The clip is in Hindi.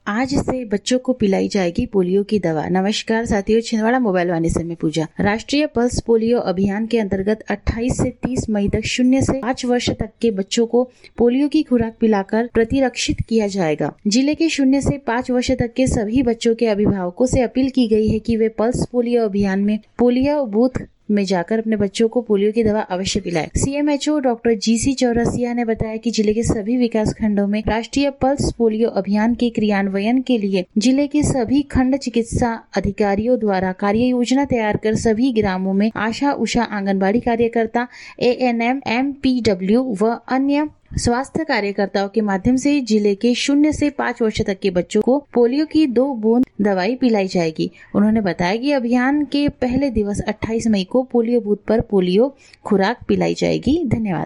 आज से बच्चों को पिलाई जाएगी पोलियो की दवा। नमस्कार साथियों, छिंदवाड़ा मोबाइल वाणी से मैं पूजा। राष्ट्रीय पल्स पोलियो अभियान के अंतर्गत 28 से 30 मई तक 0 से 5 वर्ष तक के बच्चों को पोलियो की खुराक पिलाकर प्रतिरक्षित किया जाएगा। जिले के 0 से 5 वर्ष तक के सभी बच्चों के अभिभावकों से अपील की गई है कि वे पल्स पोलियो अभियान में पोलियो बूथ में जाकर अपने बच्चों को पोलियो की दवा अवश्य पिलाएं। सीएमएचओ डॉक्टर जीसी चौरसिया ने बताया कि जिले के सभी विकास खंडों में राष्ट्रीय पल्स पोलियो अभियान के क्रियान्वयन के लिए जिले के सभी खंड चिकित्सा अधिकारियों द्वारा कार्य योजना तैयार कर सभी ग्रामों में आशा, उषा, आंगनबाड़ी कार्यकर्ता, एएनएम, एमपीडब्ल्यू व अन्य स्वास्थ्य कार्यकर्ताओं के माध्यम से जिले के 0 से 5 वर्ष तक के बच्चों को पोलियो की 2 बूंद दवाई पिलाई जाएगी। उन्होंने बताया कि अभियान के पहले दिवस 28 मई को पोलियो बूथ पर पोलियो खुराक पिलाई जाएगी। धन्यवाद।